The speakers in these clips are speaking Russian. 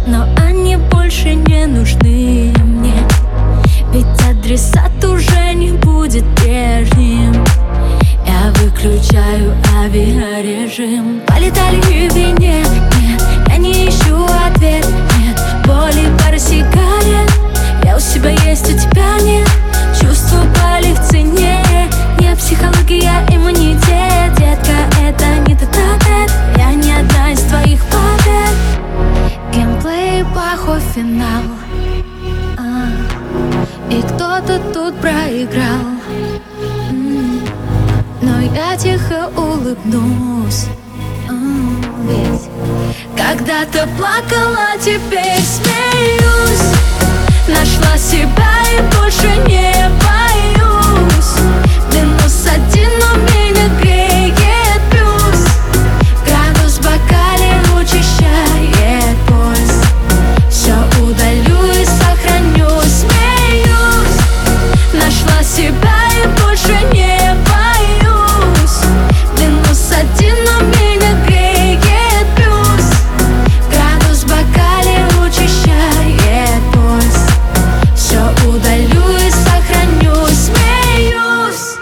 но они больше не нужны мне. Ведь адресат уже не будет прежним. Я выключаю авиарежим. Полетали в вине, нет, я не ищу ответ, нет. Боли, пара сигарет, я у себя есть, у тебя нет. Чувства пали в цене, не психология, иммунитет. Детка, это не тет-а-тет, я не одна из твоих побед. Геймплей, плохой финал, и кто-то тут проиграл. Но я тихо улыбнусь, ведь когда-то плакала, теперь смеюсь. Нашла себя и больше не боюсь. Минус один, но меня греет плюс. Градус в бокале учащает пульс. Все удалю и сохраню, смеюсь. Нашла себя и больше не боюсь. Минус один, но меня греет плюс. Градус в бокале учащает пульс. Все удалю и сохраню, смеюсь.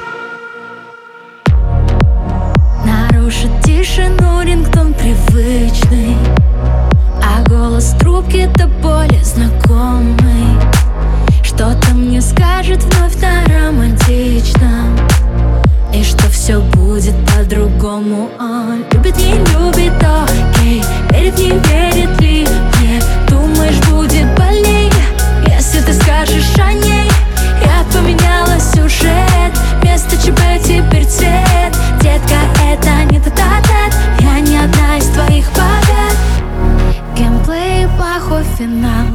Нарушит тишину рингтон привычный, а голос трубки до боли знакомый. Что-то мне скажет вновь на романтичном, и что все будет по-другому. Он любит, не любит, окей. Верит, не верит ли мне? Думаешь, будет больней, если ты скажешь о ней? Я поменяла сюжет, вместо ЧБ теперь цвет. Детка, это не тет-а-тет, я не одна из твоих побед. Геймплей, плохой финал,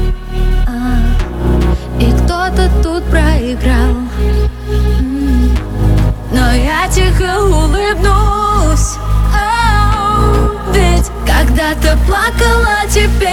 и кто-то тут проиграл. Но я тихо улыбнусь, ведь когда-то плакала, теперь